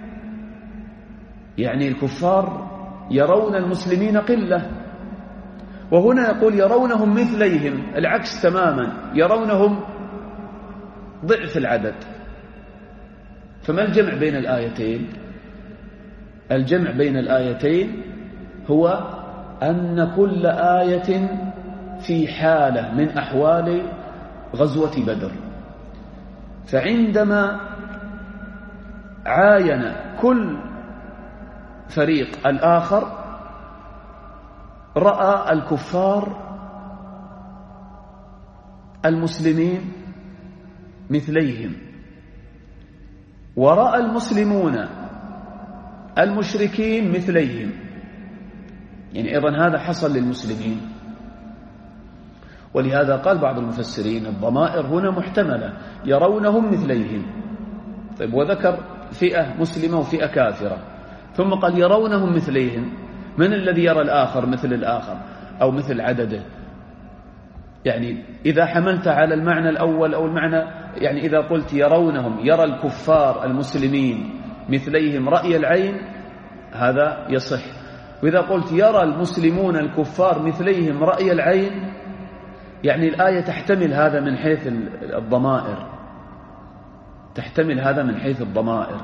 يعني الكفار يرون المسلمين قلة، وهنا يقول يرونهم مثليهم، العكس تماما، يرونهم ضعف العدد. فما الجمع بين الآيتين؟ الجمع بين الآيتين هو أن كل آية في حالة من أحوال غزوة بدر. فعندما عاين كل فريق الآخر رأى الكفار المسلمين مثليهم، ورأى المسلمون المشركين مثليهم. يعني أيضا هذا حصل للمسلمين، ولهذا قال بعض المفسرين الضمائر هنا محتملة، يرونهم مثليهم. طيب وذكر فئة مسلمة وفئة كافرة، ثم قال يرونهم مثليهم. من الذي يرى الآخر مثل الآخر أو مثل عدده؟ يعني إذا حملت على المعنى الأول أو المعنى، يعني إذا قلت يرونهم، يرى الكفار المسلمين مثليهم رأي العين، هذا يصح. وإذا قلت يرى المسلمون الكفار مثليهم رأي العين، يعني الآية تحتمل هذا من حيث الضمائر، تحتمل هذا من حيث الضمائر.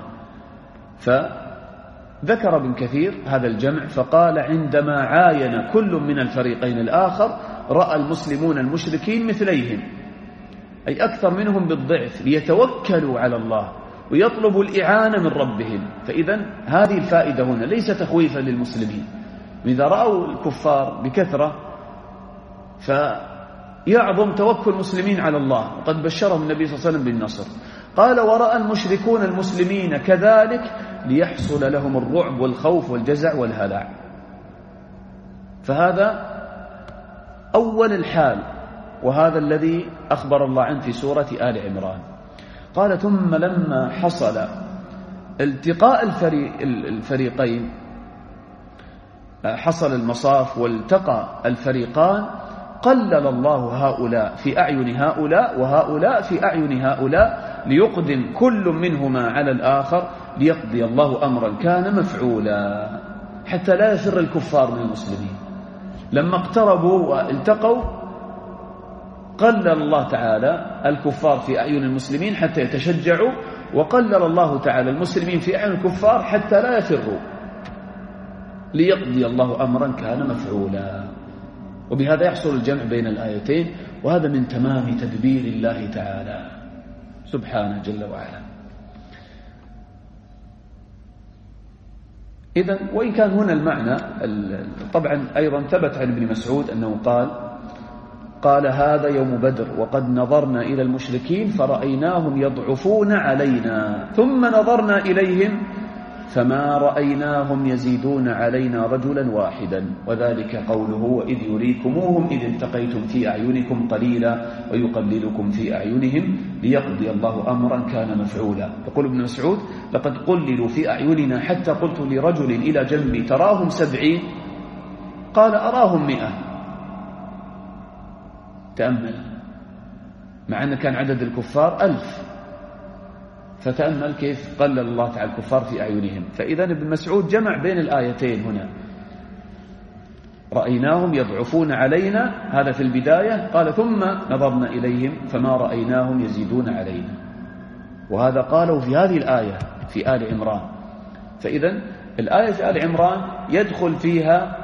فذكر ابن كثير هذا الجمع فقال عندما عاين كل من الفريقين الآخر رأى المسلمون المشركين مثليهم، أي أكثر منهم بالضعف، ليتوكلوا على الله ويطلبوا الإعانة من ربهم. فإذا هذه الفائدة هنا ليس تخويفا للمسلمين، إذا رأوا الكفار بكثرة فيعظم توكل المسلمين على الله، وقد بشرهم النبي صلى الله عليه وسلم بالنصر. قال ورأى المشركون المسلمين كذلك ليحصل لهم الرعب والخوف والجزع والهلع. فهذا أول الحال، وهذا الذي أخبر الله عنه في سورة آل عمران. قال ثم لما حصل التقاء الفريقين، حصل المصاف والتقى الفريقان، قلل الله هؤلاء في أعين هؤلاء وهؤلاء في أعين هؤلاء ليقدم كل منهما على الآخر ليقضي الله أمرا كان مفعولا، حتى لا يفر الكفار من المسلمين. لما اقتربوا والتقوا قلل الله تعالى الكفار في أعين المسلمين حتى يتشجعوا، وقلل الله تعالى المسلمين في أعين الكفار حتى لا يفروا، ليقضي الله أمرا كان مفعولا. وبهذا يحصل الجمع بين الآيتين، وهذا من تمام تدبير الله تعالى سبحانه جل وعلا. إذن وإن كان هنا المعنى طبعا أيضا ثبت عن ابن مسعود أنه قال هذا يوم بدر وقد نظرنا إلى المشركين فرأيناهم يضعفون علينا ثم نظرنا إليهم فما رأيناهم يزيدون علينا رجلا واحدا وذلك قوله وإذ يريكموهم إذ التقيتم في أعينكم قليلا ويقللكم في أعينهم ليقضي الله أمرا كان مفعولا. يقول ابن مسعود لقد قللوا في أعيننا حتى قلت لرجل إلى جنبي تراهم 70 قال أراهم 100. تأمل، مع أن كان عدد الكفار 1000، فتأمل كيف قلل الله تعالى الكفار في أعينهم. فإذا ابن مسعود جمع بين الآيتين هنا، رأيناهم يضعفون علينا هذا في البداية، قال ثم نظرنا إليهم فما رأيناهم يزيدون علينا، وهذا قاله في هذه الآية في آل عمران. فإذا الآية في آل عمران يدخل فيها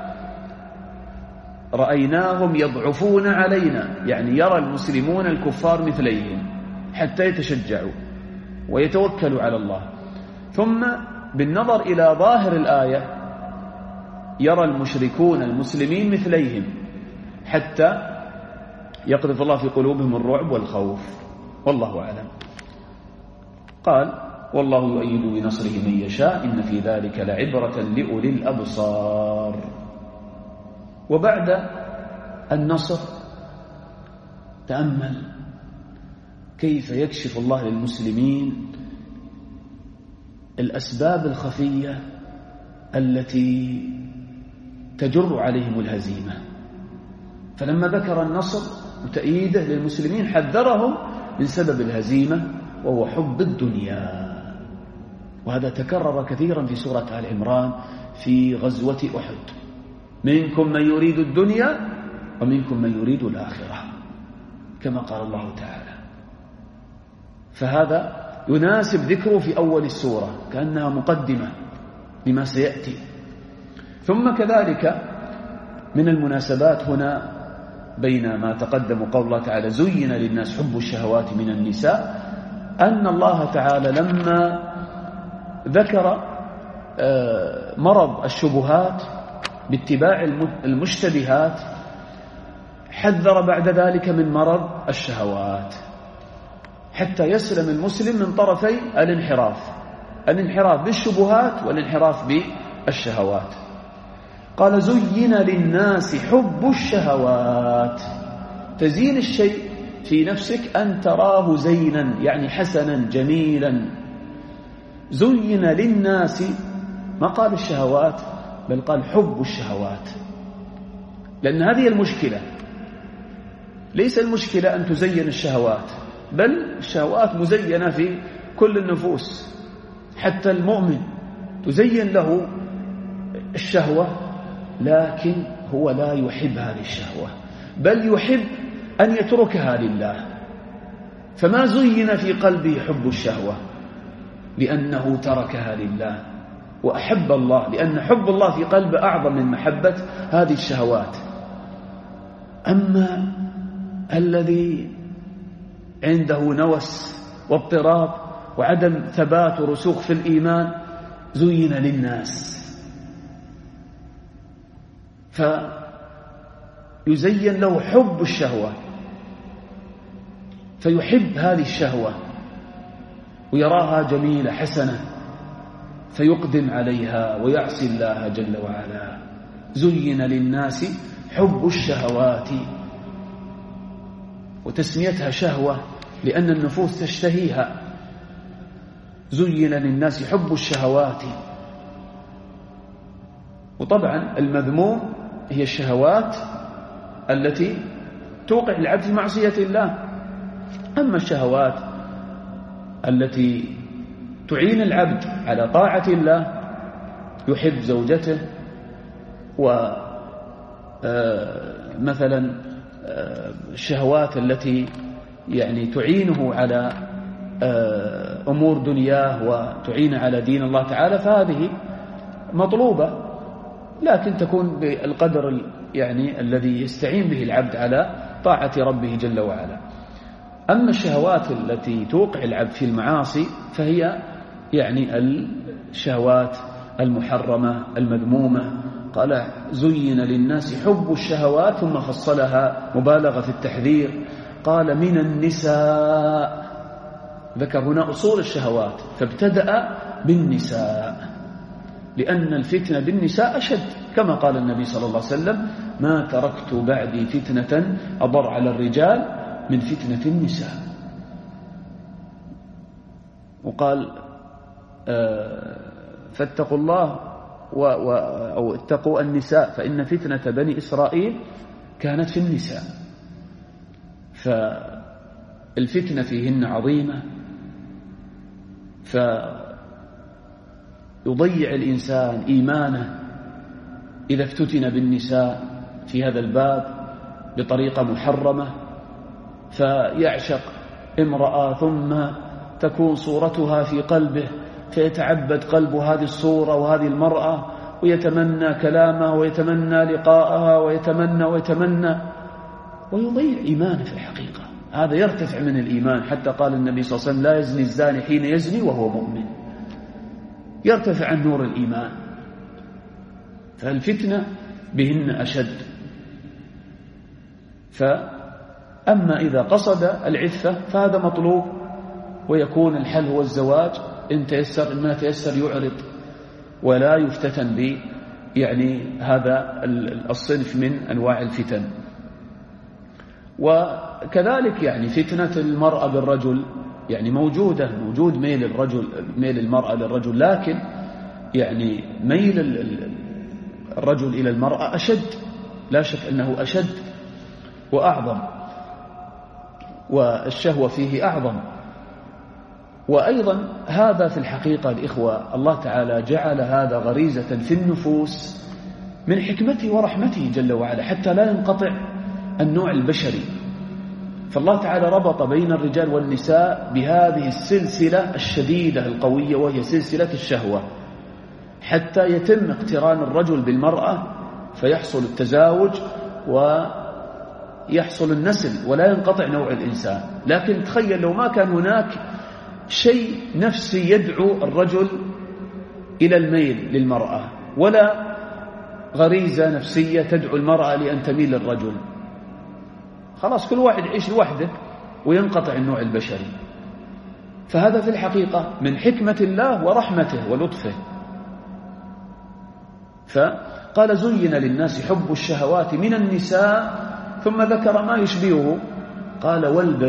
رأيناهم يضعفون علينا، يعني يرى المسلمون الكفار مثليهم حتى يتشجعوا ويتوكلوا على الله. ثم بالنظر إلى ظاهر الآية يرى المشركون المسلمين مثليهم حتى يقذف الله في قلوبهم الرعب والخوف، والله أعلم. قال والله يؤيد بنصره من يشاء إن في ذلك لعبرة لأولي الأبصار. وبعد النصر تأمل كيف يكشف الله للمسلمين الأسباب الخفية التي تجر عليهم الهزيمة. فلما ذكر النصر وتأييده للمسلمين حذرهم من سبب الهزيمة وهو حب الدنيا، وهذا تكرر كثيرا في سورة آل عمران في غزوة أحد: منكم من يريد الدنيا ومنكم من يريد الآخرة، كما قال الله تعالى. فهذا يناسب ذكره في أول السورة كأنها مقدمة لما سيأتي. ثم كذلك من المناسبات هنا بين ما تقدم قول الله تعالى زين للناس حب الشهوات من النساء، أن الله تعالى لما ذكر مرض الشبهات باتباع المشتبهات حذر بعد ذلك من مرض الشهوات حتى يسلم المسلم من طرفي الانحراف بالشبهات والانحراف بالشهوات. قال زين للناس حب الشهوات، تزيين الشيء في نفسك أن تراه زينا يعني حسنا جميلا. زين للناس، ما قال الشهوات بل قال حب الشهوات، لأن هذه المشكلة. ليس المشكلة أن تزين الشهوات، بل الشهوات مزينة في كل النفوس، حتى المؤمن تزين له الشهوة، لكن هو لا يحب هذه الشهوة، بل يحب أن يتركها لله. فما زين في قلبه حب الشهوة لأنه تركها لله وأحب الله، لأن حب الله في قلبه أعظم من محبة هذه الشهوات. أما الذي عنده نوس واضطراب وعدم ثبات ورسوخ في الإيمان زين للناس، فيزين له حب الشهوة فيحب هذه الشهوة ويراها جميلة حسنة فيقدم عليها ويعصي الله جل وعلا. زين للناس حب الشهوات، وتسميتها شهوة لأن النفوس تشتهيها. زين للناس حب الشهوات. وطبعا المذموم هي الشهوات التي توقع العبد في معصية الله. أما الشهوات التي تعين العبد على طاعة الله، يحب زوجته، ومثلا الشهوات التي يعني تعينه على أمور دنياه وتعين على دين الله تعالى، فهذه مطلوبة، لكن تكون بالقدر يعني الذي يستعين به العبد على طاعة ربه جل وعلا. أما الشهوات التي توقع العبد في المعاصي فهي يعني الشهوات المحرمة المذمومة. قال زين للناس حب الشهوات، ثم فصلها مبالغة في التحذير. قال من النساء، ذكر هنا أصول الشهوات فابتدأ بالنساء. لأن الفتنة بالنساء أشد، كما قال النبي صلى الله عليه وسلم: ما تركت بعدي فتنة أضر على الرجال من فتنة النساء. وقال: فاتقوا الله أو اتقوا النساء فإن فتنة بني إسرائيل كانت في النساء. فالفتنة فيهن عظيمة، فيضيع الإنسان إيمانه إذا افتتن بالنساء في هذا الباب بطريقة محرمة، فيعشق امرأة ثم تكون صورتها في قلبه، فيتعبد قلبه هذه الصورة وهذه المرأة، ويتمنى كلامها ويتمنى لقاءها ويتمنى ويضيع إيمانه في الحقيقة. هذا يرتفع من الإيمان، حتى قال النبي صلى الله عليه وسلم: لا يزني الزاني حين يزني وهو مؤمن. يرتفع عن نور الإيمان. فالفتنة بهن أشد. فأما إذا قصد العفة فهذا مطلوب، ويكون الحل هو الزواج، إن تيسر، إن ما تيسر يعرض ولا يفتتن يعني هذا الصنف من أنواع الفتن. وكذلك يعني فتنة المرأة بالرجل يعني موجود ميل المرأة للرجل، لكن يعني ميل الرجل إلى المرأة أشد، لا شك أنه أشد وأعظم، والشهوة فيه أعظم. وأيضا هذا في الحقيقة الإخوة الله تعالى جعل هذا غريزة في النفوس من حكمته ورحمته جل وعلا، حتى لا ينقطع النوع البشري. فالله تعالى ربط بين الرجال والنساء بهذه السلسلة الشديدة القوية، وهي سلسلة الشهوة، حتى يتم اقتران الرجل بالمرأة فيحصل التزاوج ويحصل النسل ولا ينقطع نوع الإنسان. لكن تخيل لو ما كان هناك شيء نفسي يدعو الرجل إلى الميل للمرأة، ولا غريزة نفسية تدعو المرأة لأن تميل للرجل، خلاص كل واحد يعيش لوحده وينقطع النوع البشري. فهذا في الحقيقة من حكمة الله ورحمته ولطفه. فقال: زين للناس حب الشهوات من النساء، ثم ذكر ما يشبهه، قال: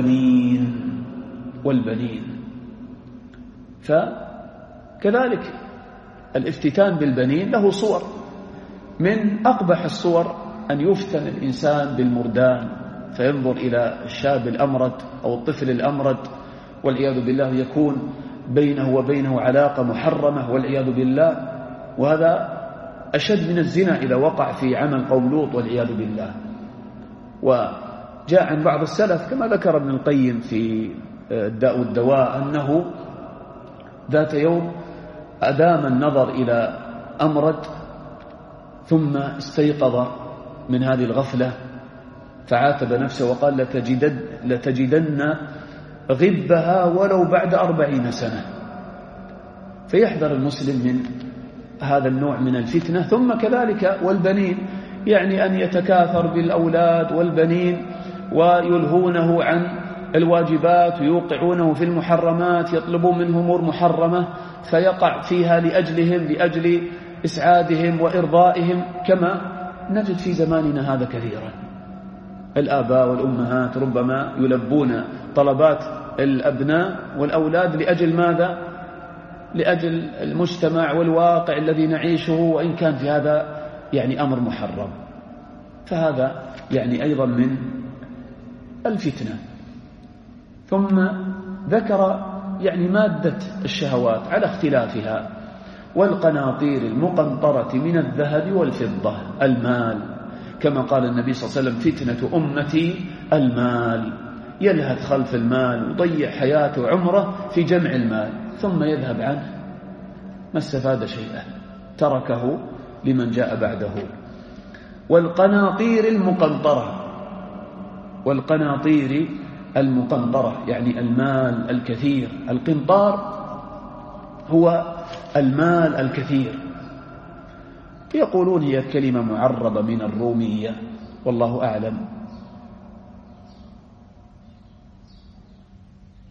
والبنين. فكذلك الافتتان بالبنين له صور، من أقبح الصور أن يفتن الإنسان بالمردان، فينظر إلى الشاب الأمرد أو الطفل الأمرد والعياذ بالله، يكون بينه وبينه علاقة محرمة والعياذ بالله، وهذا أشد من الزنا إذا وقع في عمل قوم لوط والعياذ بالله. وجاء عن بعض السلف كما ذكر ابن القيم في الداء والدواء أنه ذات يوم أدام النظر إلى أمرد، ثم استيقظ من هذه الغفلة فعاتب نفسه وقال: لتجدن غبها ولو بعد 40 سنة. فيحذر المسلم من هذا النوع من الفتنة. ثم كذلك والبنين، يعني أن يتكاثر بالأولاد والبنين ويلهونه عن الواجبات ويوقعونه في المحرمات، يطلبون منه أمور محرمة فيقع فيها لأجل إسعادهم وإرضائهم، كما نجد في زماننا هذا كثيرا. الآباء والأمهات ربما يلبون طلبات الأبناء والأولاد لأجل ماذا؟ لأجل المجتمع والواقع الذي نعيشه، وإن كان في هذا يعني أمر محرم. فهذا يعني أيضا من الفتنة. ثم ذكر يعني مادة الشهوات على اختلافها: والقناطير المقنطرة من الذهب والفضة، المال، كما قال النبي صلى الله عليه وسلم: فتنة أمتي المال. يلهث خلف المال ويضيع حياته وعمره في جمع المال، ثم يذهب عنه ما استفاد شيئا، تركه لمن جاء بعده. والقناطير المقنطرة يعني المال الكثير. القنطار هو المال الكثير، يقولون هي كلمة معربة من الرومية والله أعلم،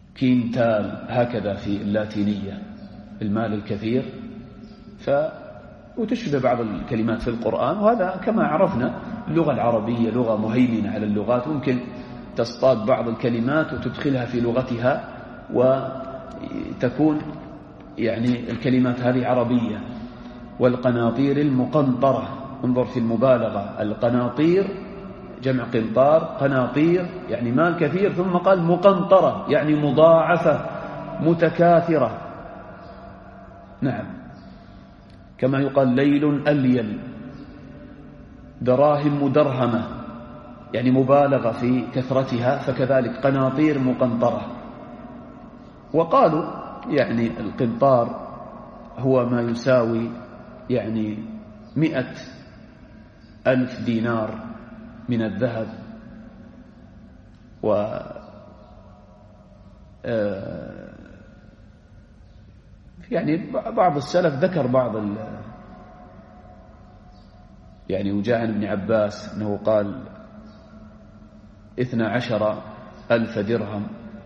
كينتال هكذا في اللاتينية، المال الكثير. وتشبه بعض الكلمات في القرآن. وهذا كما عرفنا اللغة العربية لغة مهيمنة على اللغات، ممكن تصطاد بعض الكلمات وتدخلها في لغتها وتكون يعني الكلمات هذه عربية. والقناطير المقنطرة، انظر في المبالغة، القناطير جمع قنطار، قناطير يعني مال كثير، ثم قال مقنطرة يعني مضاعفة متكاثرة. نعم، كما يقال ليل أليل، دراهم مدرهمة يعني مبالغة في كثرتها، فكذلك قناطير مقنطرة. وقالوا يعني القنطار هو ما يساوي يعني 100,000 دينار من الذهب. و يعني بعض السلف ذكر بعض يعني وجاء عن ابن عباس أنه قال 12,000 درهم،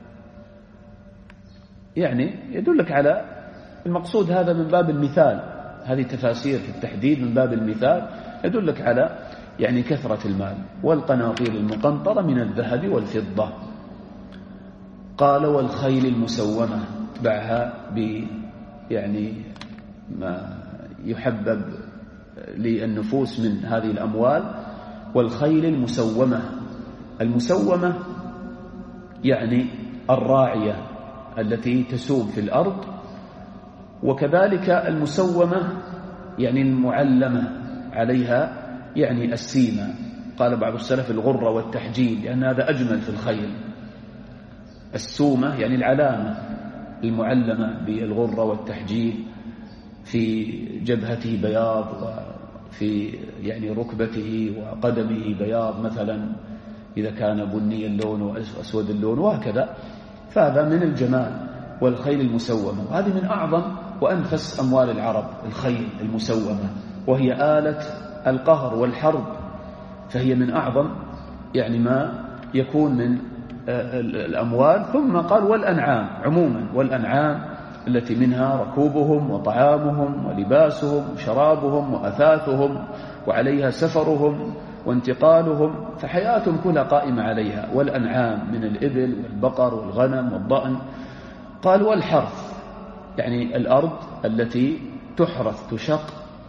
يعني يدلك على المقصود. هذا من باب المثال، هذه تفاسير في التحديد من باب المثال يدلك على يعني كثرة المال. والقناطير المقنطرة من الذهب والفضة. قال والخيل المسومة، تبعها يعني ما يحبب للنفوس من هذه الأموال. والخيل المسومة، المسومة يعني الراعية التي تسوم في الأرض، وكذلك المسومة يعني المعلمة عليها يعني السيمة. قال بعض السلف الغرة والتحجيل، لأن هذا أجمل في الخيل. السومة يعني العلامة المعلمة بالغرة والتحجيل، في جبهته بياض، وفي يعني ركبته وقدمه بياض مثلا إذا كان بني اللون وأسود اللون وهكذا. فهذا من الجمال. والخيل المسومة، وهذه من أعظم وأنفس أموال العرب، الخيل المسومة، وهي آلة القهر والحرب، فهي من أعظم يعني ما يكون من الأموال. ثم قال والأنعام عموما، والأنعام التي منها ركوبهم وطعامهم ولباسهم وشرابهم وأثاثهم، وعليها سفرهم وانتقالهم، فحياتهم كلها قائمة عليها. والأنعام من الإبل والبقر والغنم والضأن. قال والحرث يعني الأرض التي تحرث تشق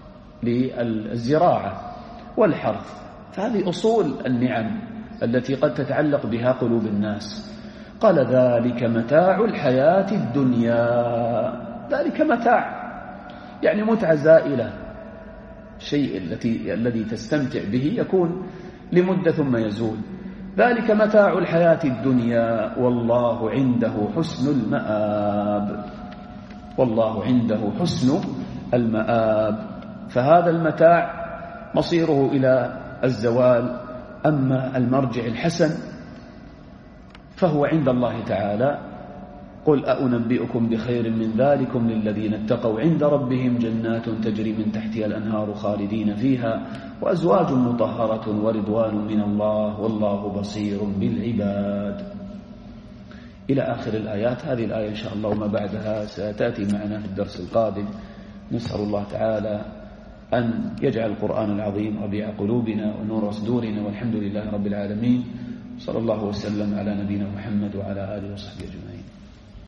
للزراعة والحرث. فهذه أصول النعم التي قد تتعلق بها قلوب الناس. قال ذلك متاع الحياة الدنيا، ذلك متاع يعني متعة زائلة، الشيء الذي تستمتع به يكون لمدة ثم يزول. ذلك متاع الحياة الدنيا والله عنده حسن المآب، والله عنده حسن المآب. فهذا المتاع مصيره إلى الزوال، أما المرجع الحسن فهو عند الله تعالى. قل أنبئكم بخير من ذلكم للذين اتقوا عند ربهم جنات تجري من تحتها الأنهار خالدين فيها وأزواج مطهرة ورضوان من الله والله بصير بالعباد، إلى آخر الآيات. هذه الآية إن شاء الله وما بعدها ستأتي معنا في الدرس القادم. نسأل الله تعالى أن يجعل القرآن العظيم ربيع قلوبنا ونور صدورنا، والحمد لله رب العالمين. صلى الله وسلم على نبينا محمد وعلى آله وصحبه أجمعين.